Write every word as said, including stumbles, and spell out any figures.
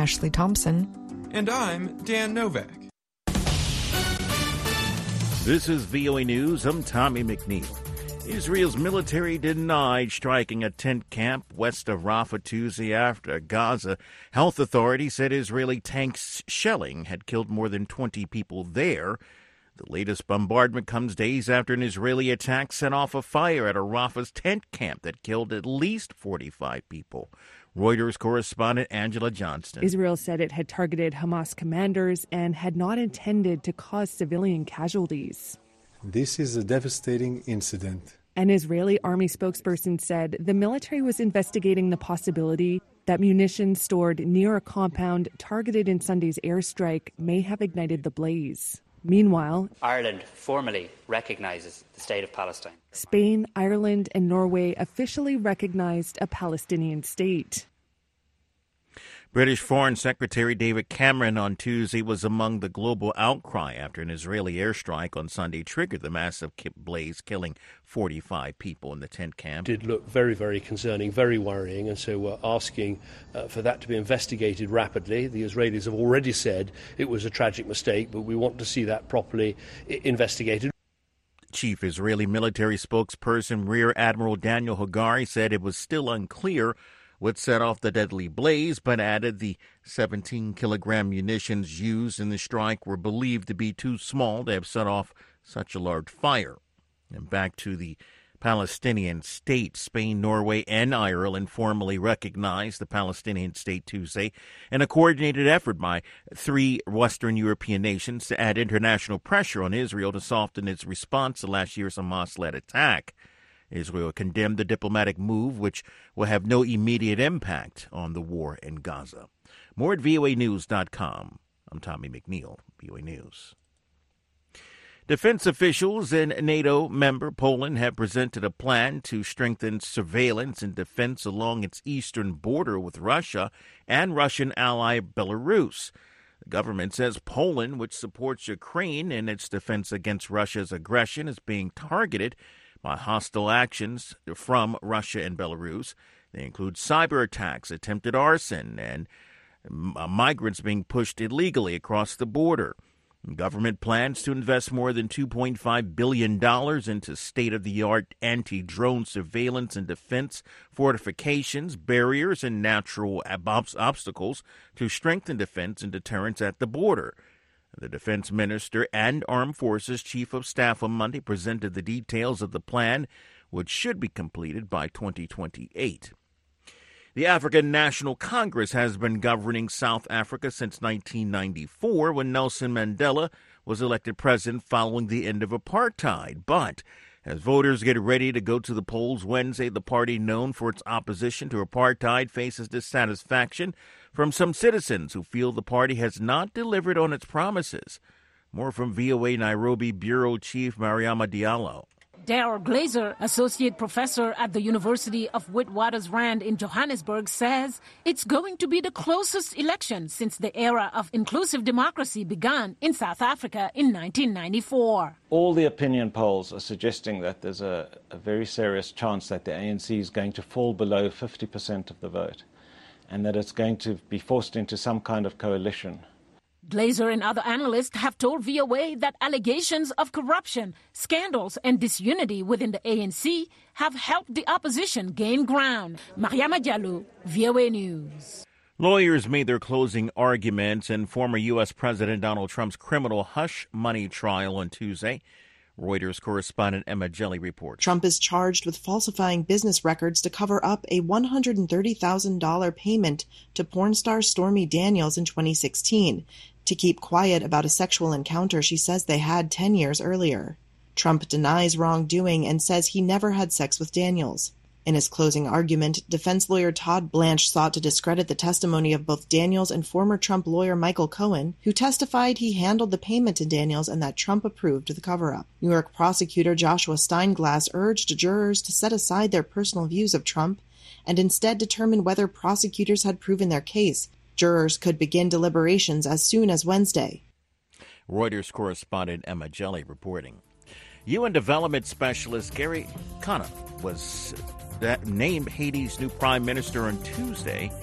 Ashley Thompson. And I'm Dan Novak. This is V O A News. I'm Tommy McNeil. Israel's military denied striking a tent camp west of Rafah Tuesday after Gaza. Health authorities said Israeli tanks shelling had killed more than twenty people there. The latest bombardment comes days after an Israeli attack set off a fire at a Rafah's tent camp that killed at least forty-five people. Reuters correspondent Angela Johnston. Israel said it had targeted Hamas commanders and had not intended to cause civilian casualties. This is a devastating incident. An Israeli army spokesperson said the military was investigating the possibility that munitions stored near a compound targeted in Sunday's airstrike may have ignited the blaze. Meanwhile, Ireland formally recognises the State of Palestine. Spain, Ireland, and Norway officially recognized a Palestinian state. British Foreign Secretary David Cameron on Tuesday was among the global outcry after an Israeli airstrike on Sunday triggered the massive blaze, killing forty-five people in the tent camp. It did look very, very concerning, very worrying, and so we're asking uh, for that to be investigated rapidly. The Israelis have already said it was a tragic mistake, but we want to see that properly I- investigated. Chief Israeli military spokesperson Rear Admiral Daniel Hagari said it was still unclear what set off the deadly blaze, but added the seventeen kilogram munitions used in the strike were believed to be too small to have set off such a large fire. And back to the Palestinian state, Spain, Norway, and Ireland formally recognized the Palestinian state Tuesday in a coordinated effort by three Western European nations to add international pressure on Israel to soften its response to last year's Hamas-led attack. Israel condemned the diplomatic move, which will have no immediate impact on the war in Gaza. More at V O A news dot com. I'm Tommy McNeil, V O A News. Defense officials in NATO member Poland have presented a plan to strengthen surveillance and defense along its eastern border with Russia and Russian ally Belarus. The government says Poland, which supports Ukraine in its defense against Russia's aggression, is being targeted by hostile actions from Russia and Belarus. They include cyber attacks, attempted arson, and migrants being pushed illegally across the border. The government plans to invest more than two point five billion dollars into state-of-the-art anti-drone surveillance and defense fortifications, barriers, and natural ob- obstacles to strengthen defense and deterrence at the border. The defense minister and Armed Forces Chief of Staff on Monday presented the details of the plan, which should be completed by twenty twenty-eight. The African National Congress has been governing South Africa since nineteen ninety-four, when Nelson Mandela was elected president following the end of apartheid. But as voters get ready to go to the polls Wednesday, the party known for its opposition to apartheid faces dissatisfaction from some citizens who feel the party has not delivered on its promises. More from V O A Nairobi Bureau Chief Mariama Diallo. Darrell Glazer, associate professor at the University of Witwatersrand in Johannesburg, says it's going to be the closest election since the era of inclusive democracy began in South Africa in nineteen ninety-four. All the opinion polls are suggesting that there's a, a very serious chance that the A N C is going to fall below fifty percent of the vote and that it's going to be forced into some kind of coalition. Glazer and other analysts have told V O A that allegations of corruption, scandals, and disunity within the A N C have helped the opposition gain ground. Mariama Diallo, V O A News. Lawyers made their closing arguments in former U S. President Donald Trump's criminal hush money trial on Tuesday. Reuters correspondent Emma Jelly reports. Trump is charged with falsifying business records to cover up a one hundred thirty thousand dollars payment to porn star Stormy Daniels in twenty sixteen to keep quiet about a sexual encounter she says they had ten years earlier. Trump denies wrongdoing and says he never had sex with Daniels. In his closing argument, defense lawyer Todd Blanche sought to discredit the testimony of both Daniels and former Trump lawyer Michael Cohen, who testified he handled the payment to Daniels and that Trump approved the cover-up. New York prosecutor Joshua Steinglass urged jurors to set aside their personal views of Trump and instead determine whether prosecutors had proven their case. Jurors could begin deliberations as soon as Wednesday. Reuters correspondent Emma Jelly reporting. U N Development Specialist Gary Conniff was that named Haiti's new prime minister on Tuesday.